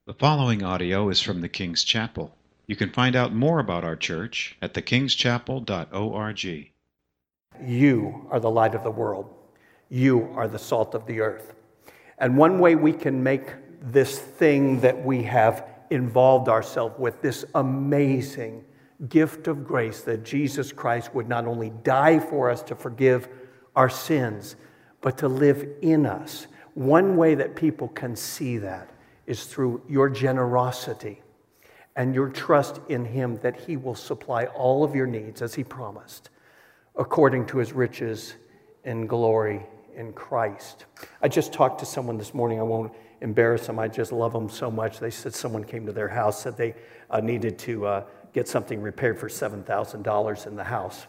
The following audio is from the King's Chapel. You can find out more about our church at thekingschapel.org. You are the light of the world. You are the salt of the earth. And one way we can make this thing that we have involved ourselves with, this amazing gift of grace that Jesus Christ would not only die for us to forgive our sins, but to live in us. One way that people can see that is through your generosity and your trust in Him that He will supply all of your needs as He promised, according to His riches in glory in Christ. I just talked to someone this morning. I won't embarrass them. I just love them so much. They said someone came to their house, said they needed to get something repaired for $7,000 in the house.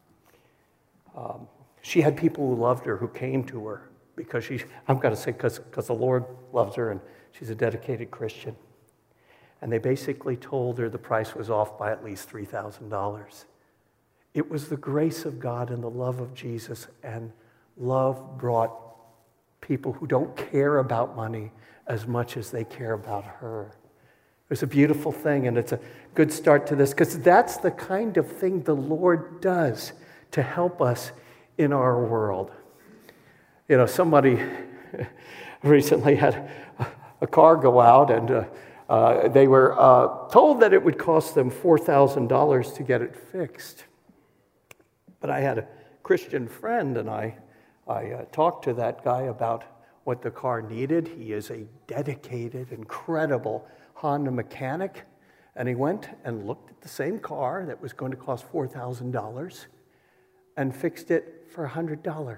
She had people who loved her who came to her because I've got to say, because the Lord loves her and she's a dedicated Christian. And they basically told her the price was off by at least $3,000. It was the grace of God and the love of Jesus, and love brought people who don't care about money as much as they care about her. It was a beautiful thing, and it's a good start to this, because that's the kind of thing the Lord does to help us in our world. You know, somebody recently had a car go out, and they were told that it would cost them $4,000 to get it fixed. But I had a Christian friend, and I talked to that guy about what the car needed. He is a dedicated, incredible Honda mechanic, and he went and looked at the same car that was going to cost $4,000 and fixed it for $100.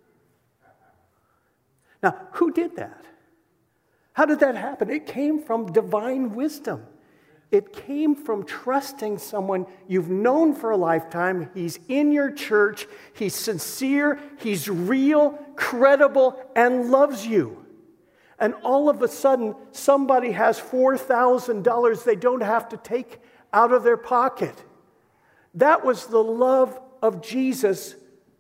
Now, who did that? How did that happen? It came from divine wisdom. It came from trusting someone you've known for a lifetime. He's in your church. He's sincere. He's real, credible, and loves you. And all of a sudden, somebody has $4,000 they don't have to take out of their pocket. That was the love of Jesus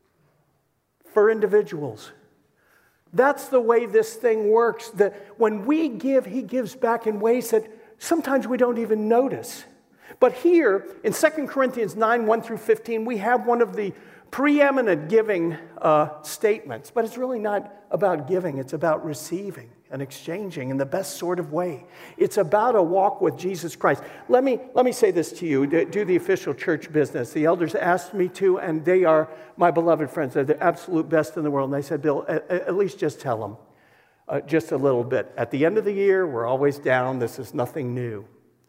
for individuals. That's the way this thing works. That when we give, He gives back in ways that sometimes we don't even notice. But here, in 2 Corinthians 9, 1 through 15, we have one of the preeminent giving statements. But it's really not about giving. It's about receiving and exchanging in the best sort of way. It's about a walk with Jesus Christ. Let me say this to you. Do the official church business. The elders asked me to, and they are my beloved friends. They're the absolute best in the world. And they said, Bill, at least just tell them just a little bit. At the end of the year, we're always down. This is nothing new.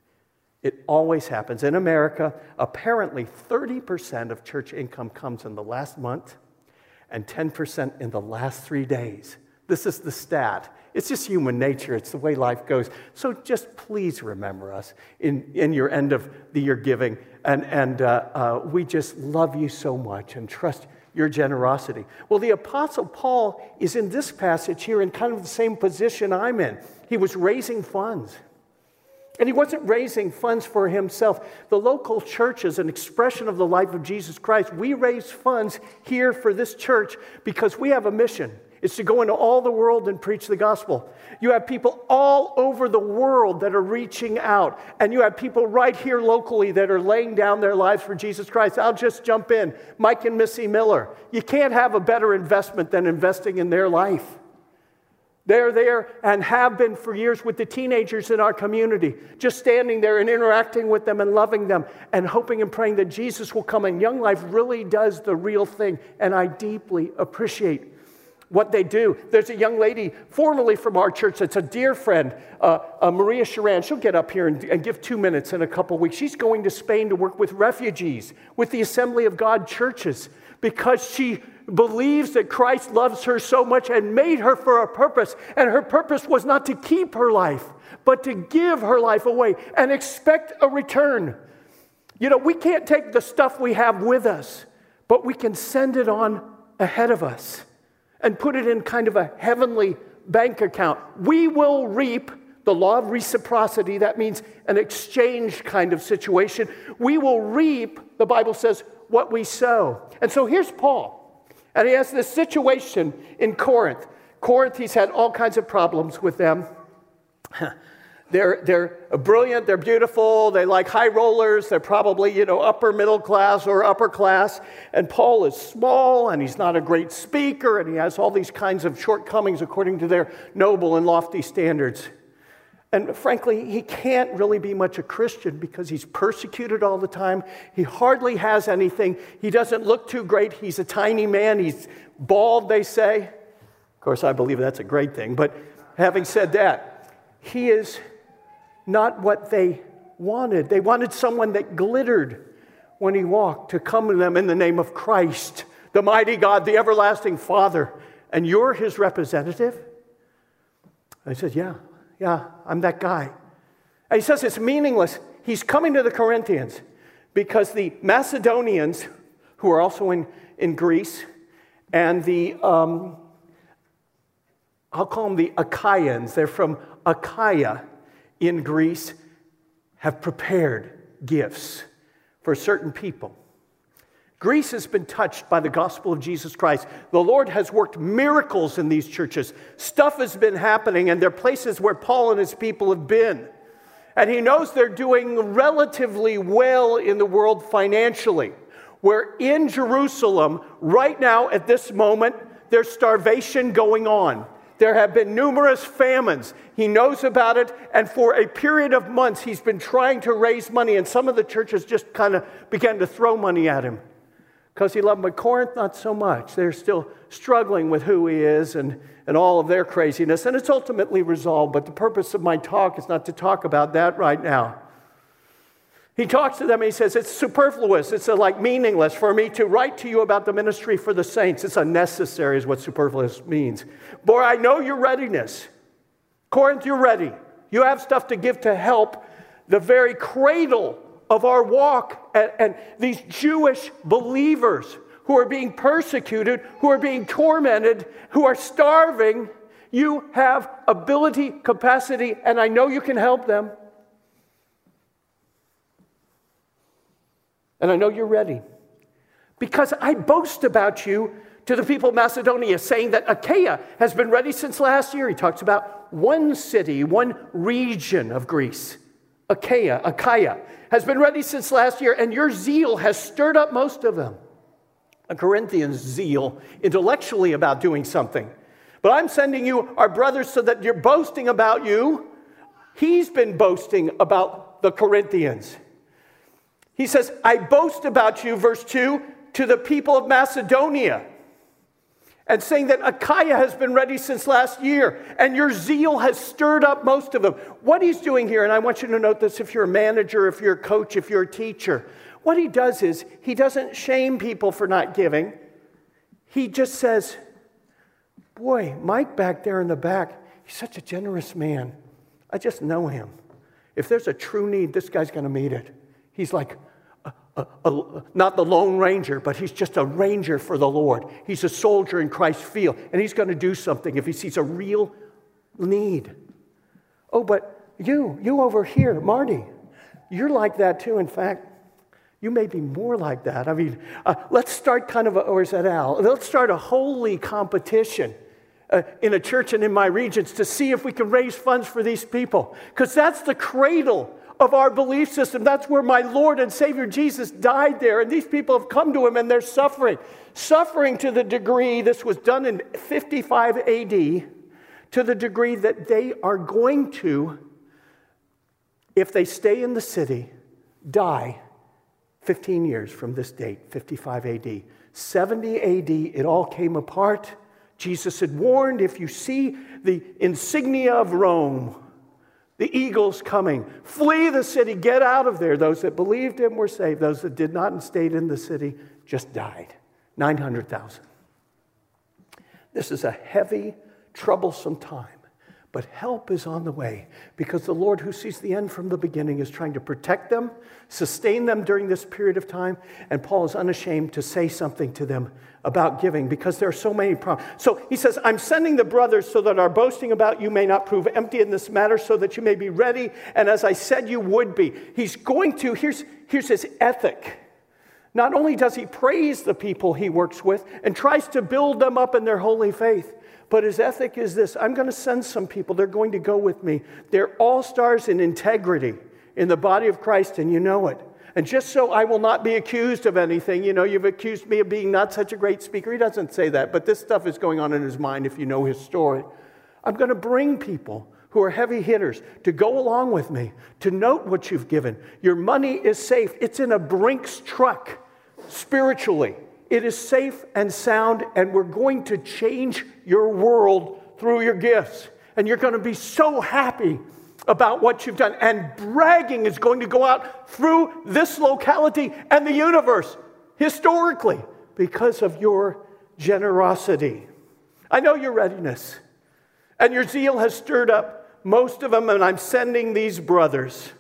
It always happens. In America, apparently 30% of church income comes in the last month and 10% in the last 3 days. This is the stat. It's just human nature. It's the way life goes. So just please remember us in your end of the year giving. And we just love you so much and trust your generosity. Well, the Apostle Paul is in this passage here in kind of the same position I'm in. He was raising funds. And he wasn't raising funds for himself. The local church is an expression of the life of Jesus Christ. We raise funds here for this church because we have a mission. It's to go into all the world and preach the gospel. You have people all over the world that are reaching out. And you have people right here locally that are laying down their lives for Jesus Christ. I'll just jump in. Mike and Missy Miller. You can't have a better investment than investing in their life. They're there and have been for years with the teenagers in our community, just standing there and interacting with them and loving them and hoping and praying that Jesus will come. And Young Life really does the real thing, and I deeply appreciate what they do. There's a young lady formerly from our church that's a dear friend, Maria Sharan. She'll get up here and give 2 minutes in a couple weeks. She's going to Spain to work with refugees, with the Assembly of God churches, because she believes that Christ loves her so much and made her for a purpose. And her purpose was not to keep her life, but to give her life away and expect a return. You know, we can't take the stuff we have with us, but we can send it on ahead of us and put it in kind of a heavenly bank account. We will reap the law of reciprocity. That means an exchange kind of situation. We will reap, the Bible says, what we sow. And so here's Paul. And he has this situation in Corinth. Corinth, he's had all kinds of problems with them. They're brilliant, they're beautiful, they like high rollers, they're probably, upper middle class or upper class. And Paul is small, and he's not a great speaker, and he has all these kinds of shortcomings according to their noble and lofty standards. And frankly, he can't really be much a Christian because he's persecuted all the time. He hardly has anything. He doesn't look too great. He's a tiny man. He's bald, they say. Of course, I believe that's a great thing. But having said that, he is not what they wanted. They wanted someone that glittered when he walked, to come to them in the name of Christ, the mighty God, the everlasting Father. And you're his representative? I said, yeah, I'm that guy. And he says it's meaningless. He's coming to the Corinthians because the Macedonians, who are also in Greece, and the, I'll call them the Achaeans, they're from Achaia in Greece, have prepared gifts for certain people. Greece has been touched by the gospel of Jesus Christ. The Lord has worked miracles in these churches. Stuff has been happening, and they're places where Paul and his people have been. And he knows they're doing relatively well in the world financially. Where in Jerusalem, right now at this moment, there's starvation going on. There have been numerous famines. He knows about it, and for a period of months, he's been trying to raise money, and some of the churches just kind of began to throw money at him because he loved them. But Corinth, not so much. They're still struggling with who he is and all of their craziness, and it's ultimately resolved, but the purpose of my talk is not to talk about that right now. He talks to them and he says, it's superfluous, it's meaningless for me to write to you about the ministry for the saints. It's unnecessary is what superfluous means. Boy, I know your readiness. Corinth, you're ready. You have stuff to give to help the very cradle of our walk. And these Jewish believers who are being persecuted, who are being tormented, who are starving, you have ability, capacity, and I know you can help them. And I know you're ready. Because I boast about you to the people of Macedonia, saying that Achaia has been ready since last year. He talks about one city, one region of Greece. Achaia, has been ready since last year, and your zeal has stirred up most of them. A Corinthian's zeal intellectually about doing something. But I'm sending you our brothers so that you're boasting about you. He's been boasting about the Corinthians. He says, I boast about you, verse 2, to the people of Macedonia, and saying that Achaia has been ready since last year, and your zeal has stirred up most of them. What he's doing here, and I want you to note this if you're a manager, if you're a coach, if you're a teacher, what he does is he doesn't shame people for not giving. He just says, boy, Mike back there in the back, he's such a generous man. I just know him. If there's a true need, this guy's going to meet it. He's like, not the Lone Ranger, but he's just a ranger for the Lord. He's a soldier in Christ's field, and he's going to do something if he sees a real need. Oh, but you over here, Marty, you're like that too. In fact, you may be more like that. I mean, let's start or is that Al? Let's start a holy competition in a church and in my regions to see if we can raise funds for these people. Because that's the cradle of our belief system. That's where my Lord and Savior Jesus died there. And these people have come to him and they're suffering. Suffering to the degree, this was done in 55 AD, to the degree that they are going to, if they stay in the city, die 15 years from this date, 55 AD. 70 AD, it all came apart. Jesus had warned, if you see the insignia of Rome, the eagle's coming, flee the city, get out of there. Those that believed him were saved. Those that did not and stayed in the city just died. 900,000. This is a heavy, troublesome time. But help is on the way because the Lord who sees the end from the beginning is trying to protect them, sustain them during this period of time. And Paul is unashamed to say something to them about giving because there are so many problems. So he says, I'm sending the brothers so that our boasting about you may not prove empty in this matter, so that you may be ready. And as I said, you would be. He's going to, here's his ethic. Not only does he praise the people he works with and tries to build them up in their holy faith, But his ethic is this: I'm going to send some people. They're going to go with me. They're all-stars in integrity in the body of Christ, and you know it. And just so I will not be accused of anything, you've accused me of being not such a great speaker. He doesn't say that, but this stuff is going on in his mind if you know his story. I'm going to bring people who are heavy hitters to go along with me, to note what you've given. Your money is safe. It's in a Brinks truck spiritually. It is safe and sound, and we're going to change your world through your gifts. And you're going to be so happy about what you've done. And bragging is going to go out through this locality and the universe, historically, because of your generosity. I know your readiness, and your zeal has stirred up most of them, and I'm sending these brothers.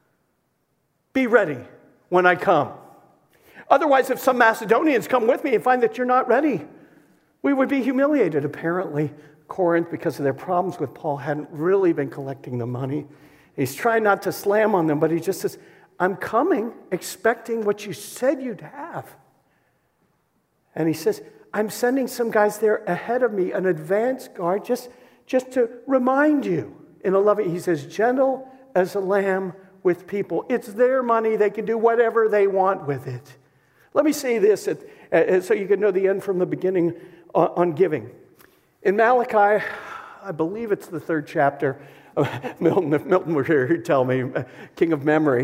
Be ready when I come. Otherwise, if some Macedonians come with me and find that you're not ready, we would be humiliated. Apparently, Corinth, because of their problems with Paul, hadn't really been collecting the money. He's trying not to slam on them, but he just says, I'm coming expecting what you said you'd have. And he says, I'm sending some guys there ahead of me, an advance guard, just to remind you in a loving. He says, gentle as a lamb with people. It's their money. They can do whatever they want with it. Let me say this so you can know the end from the beginning on giving. In Malachi, I believe it's the 3rd chapter. Milton, if Milton were here, he'd tell me, king of memory.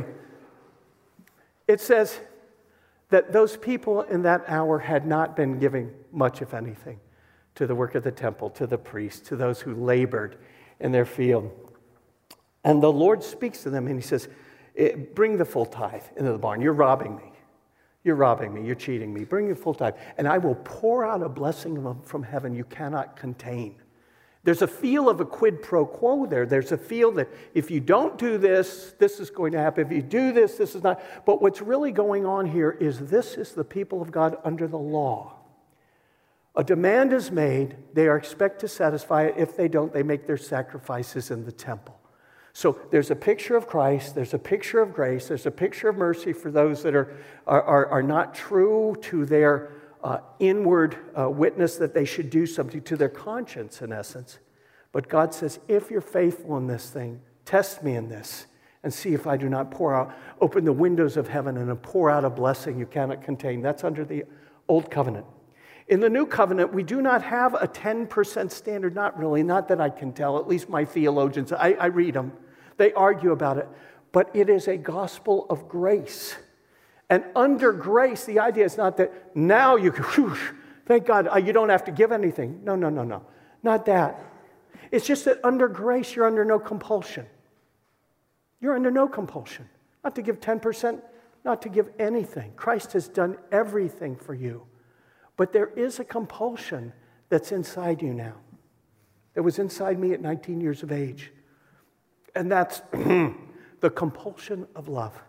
It says that those people in that hour had not been giving much, if anything, to the work of the temple, to the priests, to those who labored in their field. And the Lord speaks to them and he says, bring the full tithe into the barn. You're robbing me. You're robbing me. You're cheating me. Bring the full tithe. And I will pour out a blessing from heaven you cannot contain. There's a feel of a quid pro quo there. There's a feel that if you don't do this, this is going to happen. If you do this, this is not. But what's really going on here is this is the people of God under the law. A demand is made. They are expected to satisfy it. If they don't, they make their sacrifices in the temple. So there's a picture of Christ, there's a picture of grace, there's a picture of mercy for those that are not true to their inward witness that they should do something, to their conscience in essence. But God says, if you're faithful in this thing, test me in this and see if I do not open the windows of heaven and pour out a blessing you cannot contain. That's under the old covenant. In the new covenant, we do not have a 10% standard, not really, not that I can tell, at least my theologians, I read them. They argue about it, but it is a gospel of grace. And under grace, the idea is not that now you can, thank God, you don't have to give anything. No, not that. It's just that under grace, you're under no compulsion. You're under no compulsion. Not to give 10%, not to give anything. Christ has done everything for you. But there is a compulsion that's inside you now. That was inside me at 19 years of age. And that's the compulsion of love.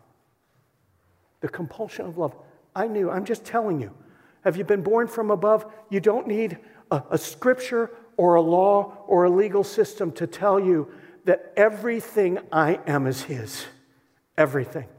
The compulsion of love. I'm just telling you. Have you been born from above? You don't need a scripture or a law or a legal system to tell you that everything I am is His. Everything.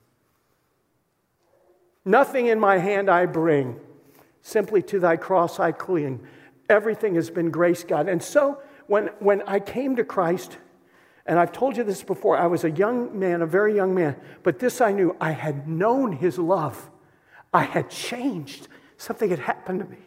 Nothing in my hand I bring. Simply to thy cross I cling. Everything has been grace, God. And so when I came to Christ, and I've told you this before, I was a young man, a very young man, but this I knew, I had known His love. I had changed. Something had happened to me.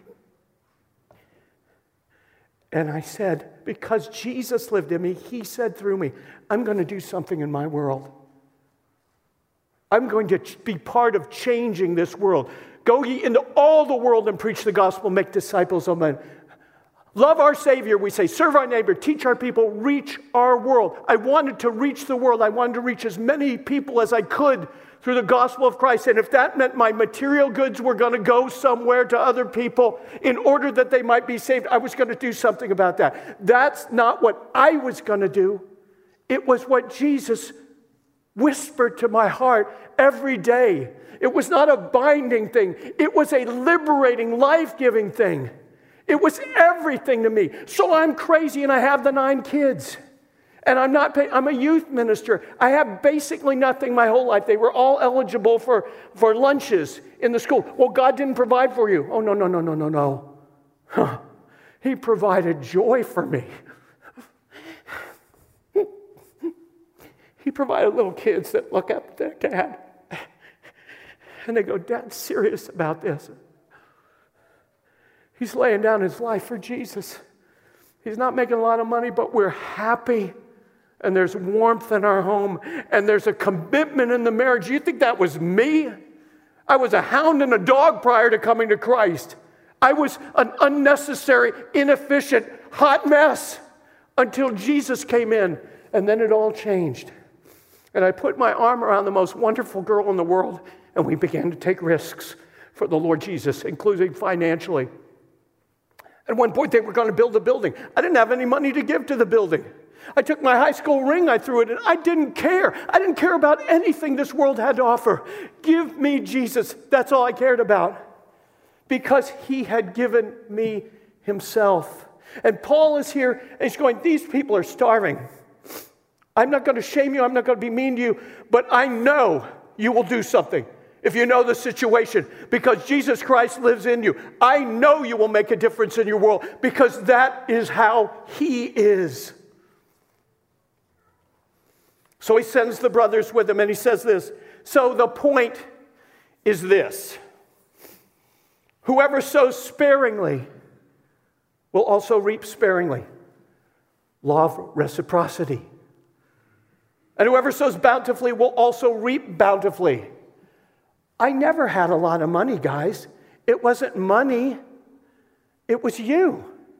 And I said, because Jesus lived in me, He said through me, I'm going to do something in my world. I'm going to be part of changing this world. Go ye into all the world and preach the gospel, make disciples of men. Love our Savior, we say. Serve our neighbor. Teach our people. Reach our world. I wanted to reach the world. I wanted to reach as many people as I could through the gospel of Christ. And if that meant my material goods were going to go somewhere to other people in order that they might be saved, I was going to do something about that. That's not what I was going to do. It was what Jesus whispered to my heart every day. It was not a binding thing. It was a liberating, life-giving thing. It was everything to me. So I'm crazy and I have the 9 kids. And I'm a youth minister. I have basically nothing my whole life. They were all eligible for lunches in the school. Well, God didn't provide for you. Oh, no. Huh. He provided joy for me. He provided little kids that look up at their dad and they go, Dad's serious about this. He's laying down his life for Jesus. He's not making a lot of money, but we're happy. And there's warmth in our home. And there's a commitment in the marriage. You think that was me? I was a hound and a dog prior to coming to Christ. I was an unnecessary, inefficient, hot mess until Jesus came in. And then it all changed. And I put my arm around the most wonderful girl in the world, and we began to take risks for the Lord Jesus, including financially. At one point, they were going to build a building. I didn't have any money to give to the building. I took my high school ring, I threw it in. I didn't care. I didn't care about anything this world had to offer. Give me Jesus. That's all I cared about. Because he had given me himself. And Paul is here, and he's going, these people are starving. I'm not going to shame you. I'm not going to be mean to you. But I know you will do something if you know the situation. Because Jesus Christ lives in you. I know you will make a difference in your world. Because that is how he is. So he sends the brothers with him. And he says this. So the point is this. Whoever sows sparingly will also reap sparingly. Law of reciprocity. And whoever sows bountifully will also reap bountifully. I never had a lot of money, guys. It wasn't money. It was you.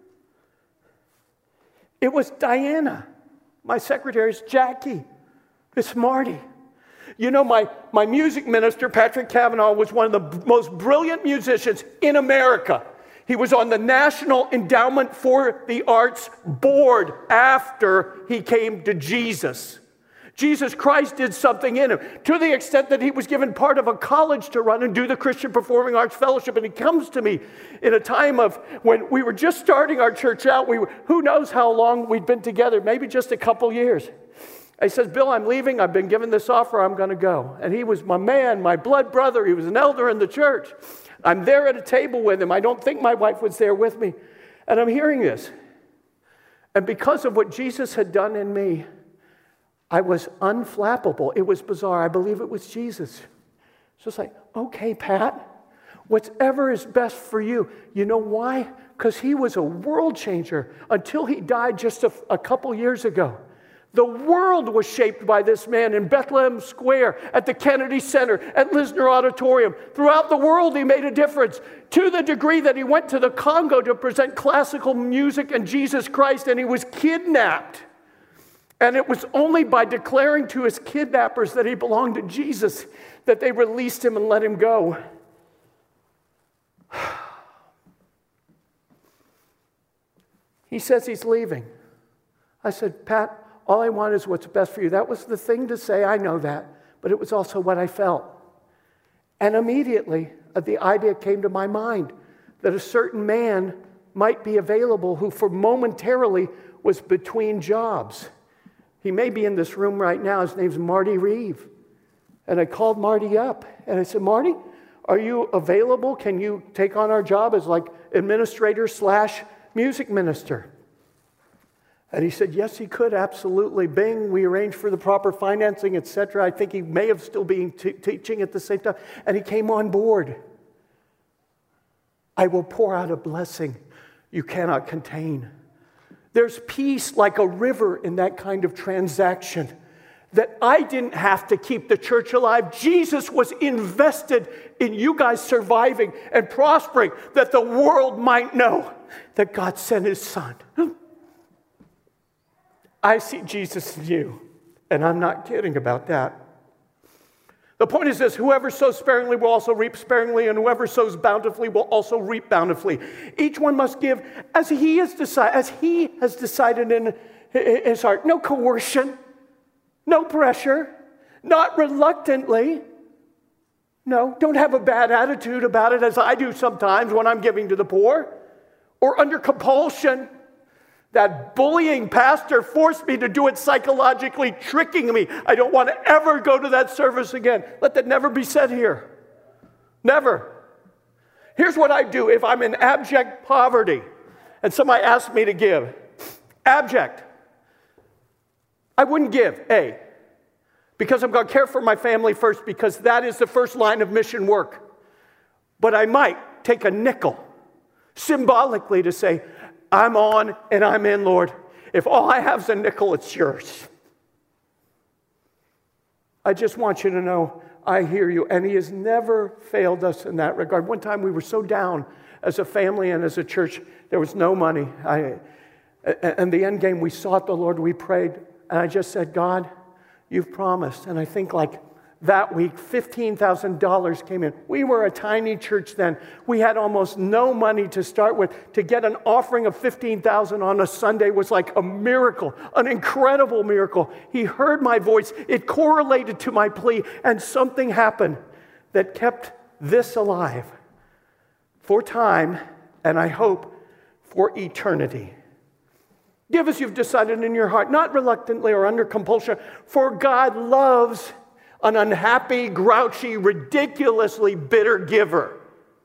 It was Diana. My secretary's Jackie. It's Marty. You know, my music minister, Patrick Cavanaugh, was one of the most brilliant musicians in America. He was on the National Endowment for the Arts Board after he came to Jesus. Jesus Christ did something in him to the extent that he was given part of a college to run and do the Christian Performing Arts Fellowship. And he comes to me in a time of when we were just starting our church out. Who knows how long we'd been together, maybe just a couple years. He says, Bill, I'm leaving. I've been given this offer. I'm going to go. And he was my man, my blood brother. He was an elder in the church. I'm there at a table with him. I don't think my wife was there with me. And I'm hearing this. And because of what Jesus had done in me, I was unflappable. It was bizarre. I believe it was Jesus. So it's like, okay, Pat, whatever is best for you. You know why? Because he was a world changer until he died just a couple years ago. The world was shaped by this man in Bethlehem Square, at the Kennedy Center, at Lisner Auditorium. Throughout the world, he made a difference to the degree that he went to the Congo to present classical music and Jesus Christ, and he was kidnapped. And it was only by declaring to his kidnappers that he belonged to Jesus that they released him and let him go. He says he's leaving. I said, Pat, all I want is what's best for you. That was the thing to say, I know that. But it was also what I felt. And immediately, the idea came to my mind that a certain man might be available who for momentarily was between jobs. He may be in this room right now. His name's Marty Reeve. And I called Marty up. And I said, Marty, are you available? Can you take on our job as like administrator / music minister? And he said, yes, he could, absolutely. Bing, we arranged for the proper financing, etc. I think he may have still been teaching at the same time. And he came on board. I will pour out a blessing you cannot contain. There's peace like a river in that kind of transaction. That I didn't have to keep the church alive. Jesus was invested in you guys surviving and prospering, that the world might know that God sent his son. I see Jesus in you, and I'm not kidding about that. The point is this: whoever sows sparingly will also reap sparingly, and whoever sows bountifully will also reap bountifully. Each one must give as he has decided in his heart. No coercion, no pressure, not reluctantly. No, don't have a bad attitude about it, as I do sometimes when I'm giving to the poor, or under compulsion. That bullying pastor forced me to do it psychologically, tricking me. I don't want to ever go to that service again. Let that never be said here. Never. Here's what I do if I'm in abject poverty and somebody asked me to give, abject. I wouldn't give, A, because I'm going to care for my family first, because that is the first line of mission work. But I might take a nickel symbolically to say, I'm on and I'm in, Lord. If all I have is a nickel, it's yours. I just want you to know I hear you. And he has never failed us in that regard. One time we were so down as a family and as a church, there was no money. And the end game, we sought the Lord, we prayed. And I just said, God, you've promised. And I think like that week, $15,000 came in. We were a tiny church then. We had almost no money to start with. To get an offering of $15,000 on a Sunday was like a miracle, an incredible miracle. He heard my voice. It correlated to my plea, and something happened that kept this alive for time, and I hope for eternity. Give as you've decided in your heart, not reluctantly or under compulsion, for God loves an unhappy, grouchy, ridiculously bitter giver.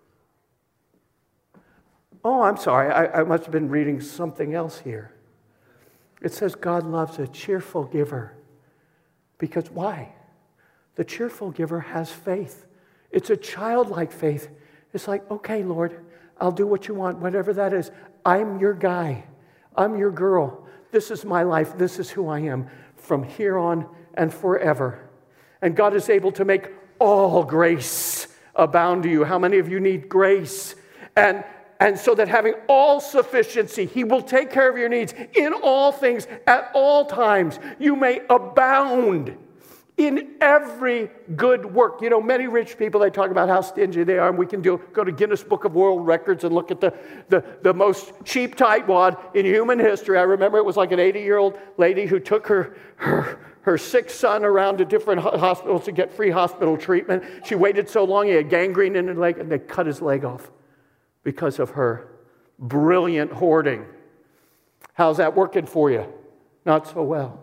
Oh, I'm sorry. I must have been reading something else here. It says God loves a cheerful giver. Because why? The cheerful giver has faith. It's a childlike faith. It's like, okay, Lord, I'll do what you want, whatever that is. I'm your guy. I'm your girl. This is my life. This is who I am from here on and forever. And God is able to make all grace abound to you. How many of you need grace? And so that having all sufficiency, He will take care of your needs in all things, at all times. You may abound in every good work. You know, many rich people, they talk about how stingy they are, and we can go to Guinness Book of World Records and look at the most cheap tightwad in human history. I remember it was like an 80-year-old lady who took her sick son around to different hospitals to get free hospital treatment. She waited so long, he had gangrene in his leg, and they cut his leg off because of her brilliant hoarding. How's that working for you? Not so well.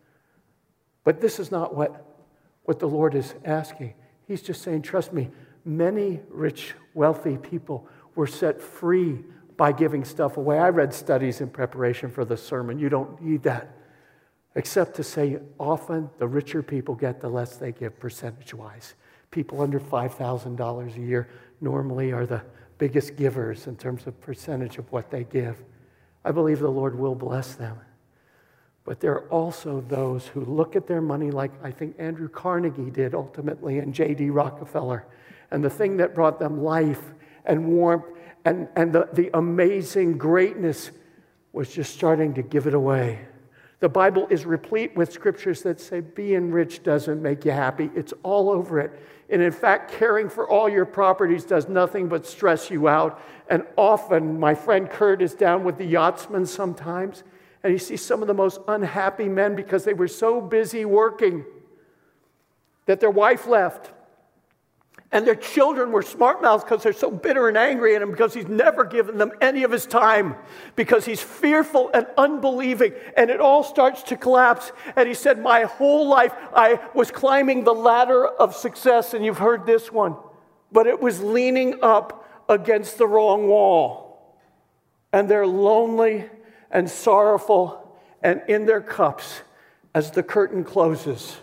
But this is not what the Lord is asking. He's just saying, trust me, many rich, wealthy people were set free by giving stuff away. I read studies in preparation for the sermon. You don't need that. Except to say, often the richer people get, the less they give percentage-wise. People under $5,000 a year normally are the biggest givers in terms of percentage of what they give. I believe the Lord will bless them. But there are also those who look at their money like I think Andrew Carnegie did ultimately and J.D. Rockefeller. And the thing that brought them life and warmth and the amazing greatness was just starting to give it away. The Bible is replete with scriptures that say being rich doesn't make you happy. It's all over it. And in fact, caring for all your properties does nothing but stress you out. And often, my friend Kurt is down with the yachtsmen sometimes, and he sees some of the most unhappy men because they were so busy working that their wife left. And their children were smart mouths because they're so bitter and angry at him because he's never given them any of his time, because he's fearful and unbelieving, and it all starts to collapse. And he said, my whole life I was climbing the ladder of success, and you've heard this one, but it was leaning up against the wrong wall. And they're lonely and sorrowful and in their cups as the curtain closes.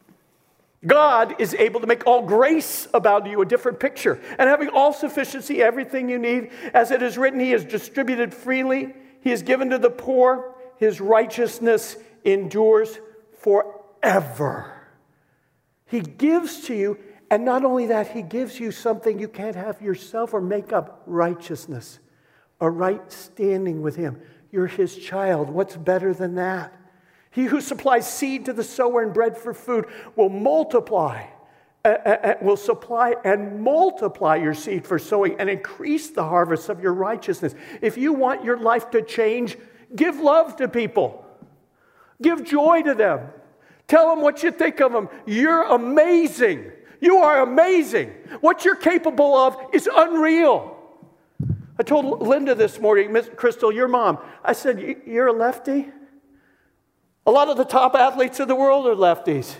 God is able to make all grace abound to you, a different picture. And having all sufficiency, everything you need, as it is written, He has distributed freely. He has given to the poor. His righteousness endures forever. He gives to you, and not only that, He gives you something you can't have yourself or make up, righteousness, a right standing with Him. You're His child. What's better than that? He who supplies seed to the sower and bread for food will supply and multiply your seed for sowing and increase the harvest of your righteousness. If you want your life to change, give love to people. Give joy to them. Tell them what you think of them. You're amazing. You are amazing. What you're capable of is unreal. I told Linda this morning, Miss Crystal, your mom, I said, you're a lefty? A lot of the top athletes of the world are lefties.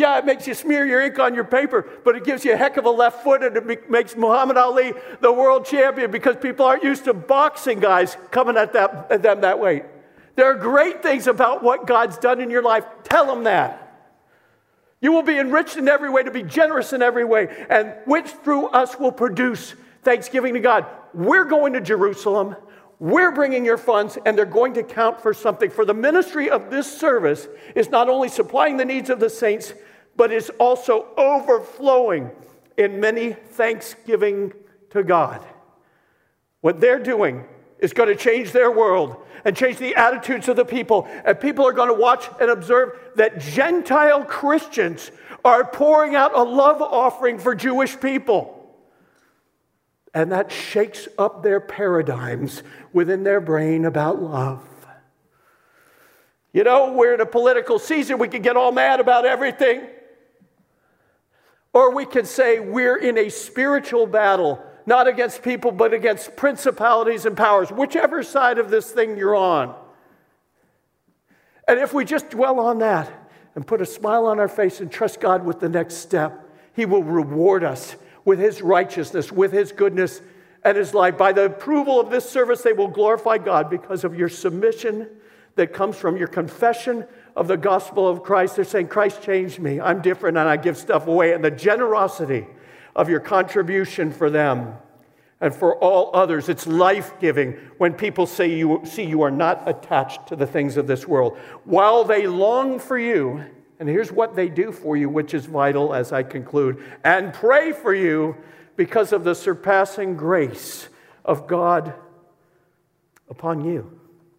Yeah, it makes you smear your ink on your paper, but it gives you a heck of a left foot, and it makes Muhammad Ali the world champion because people aren't used to boxing guys coming at them that way. There are great things about what God's done in your life. Tell them that. You will be enriched in every way, to be generous in every way, and which through us will produce thanksgiving to God. We're going to Jerusalem. We're bringing your funds, and they're going to count for something. For the ministry of this service is not only supplying the needs of the saints, but is also overflowing in many thanksgiving to God. What they're doing is going to change their world and change the attitudes of the people. And people are going to watch and observe that Gentile Christians are pouring out a love offering for Jewish people. And that shakes up their paradigms within their brain about love. You know, we're in a political season. We can get all mad about everything. Or we can say we're in a spiritual battle, not against people, but against principalities and powers, whichever side of this thing you're on. And if we just dwell on that and put a smile on our face and trust God with the next step, He will reward us with His righteousness, with His goodness and His life. By the approval of this service, they will glorify God because of your submission that comes from your confession of the gospel of Christ. They're saying, Christ changed me. I'm different, and I give stuff away. And the generosity of your contribution for them and for all others, it's life-giving when people see you are not attached to the things of this world. While they long for you, and here's what they do for you, which is vital as I conclude, and pray for you because of the surpassing grace of God upon you.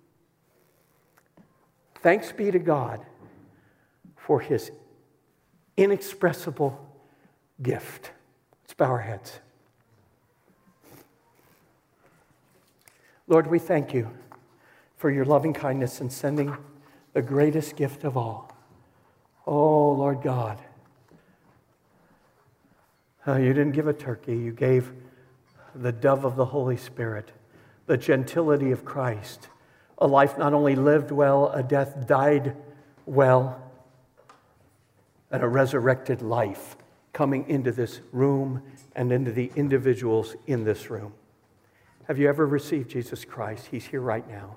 Thanks be to God for His inexpressible gift. Let's bow our heads. Lord, we thank you for your loving kindness in sending the greatest gift of all. Oh, Lord God, you didn't give a turkey. You gave the dove of the Holy Spirit, the gentility of Christ, a life not only lived well, a death died well, and a resurrected life coming into this room and into the individuals in this room. Have you ever received Jesus Christ? He's here right now.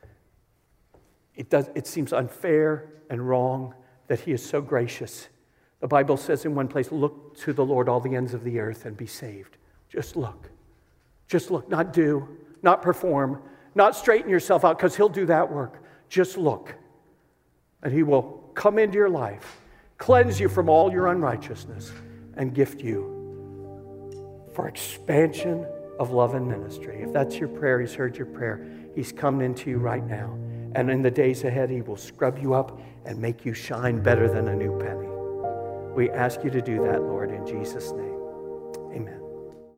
It seems unfair and wrong that He is so gracious. The Bible says in one place, look to the Lord, all the ends of the earth, and be saved. Just look. Just look. Not do, not perform, not straighten yourself out, because He'll do that work. Just look. And He will come into your life, cleanse you from all your unrighteousness, and gift you for expansion of love and ministry. If that's your prayer, He's heard your prayer. He's coming into you right now. And in the days ahead, He will scrub you up and make you shine better than a new penny. We ask you to do that, Lord, in Jesus' name. Amen.